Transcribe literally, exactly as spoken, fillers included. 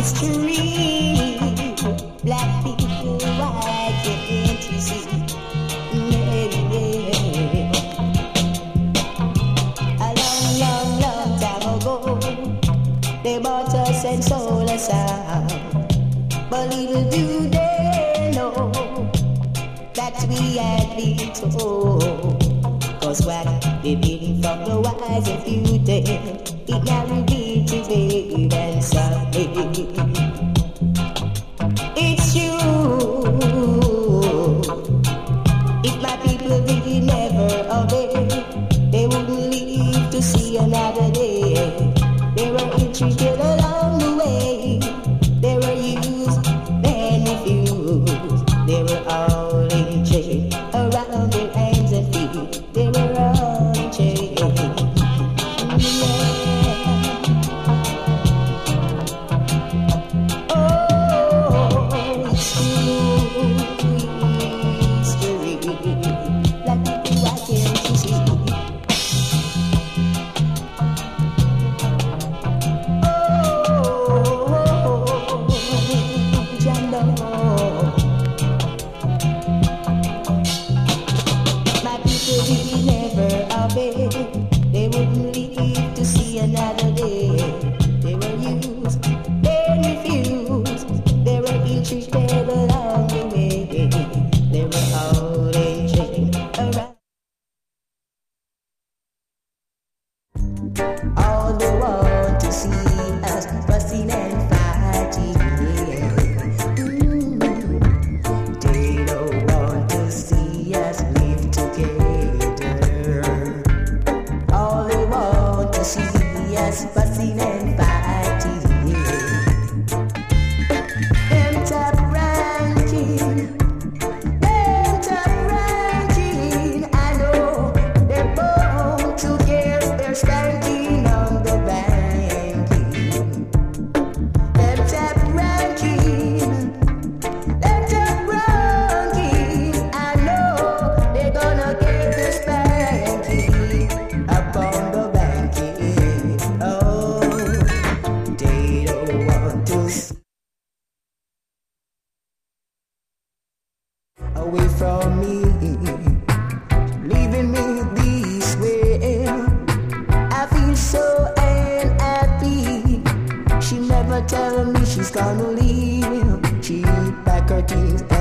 history. Black people, why can't you see? Yeah, yeah. A long, long, long time ago, they bought us and sold us out. But little do they know that we had been told. Cause what they didn't from the wise and few days, it now revealed to babe and someday. It's true. If my people did never obey, they wouldn't live to see another day. They were ill-treated along the way. They were used, then refused. They were all in chains around their hands and feet. They were all in chains. Yeah. Oh, it's true history. Like people, why can't you see? They wouldn't live to see another day. They were used, they refused. They were ill-treated along the way. They were all in chains around. All they want to see us fussing and fighting. Mm. They don't want to see us live together. All they want to see us fussing and fighting. Them top ranking, them top ranking. I know they're born to get their standing on the banking. Them top ranking, them top ranking. I know they're gonna get their spanking up on the banking. Oh, they don't want to see away from me, leaving me this way. I feel so unhappy. She never tell me she's gonna leave. She pack her things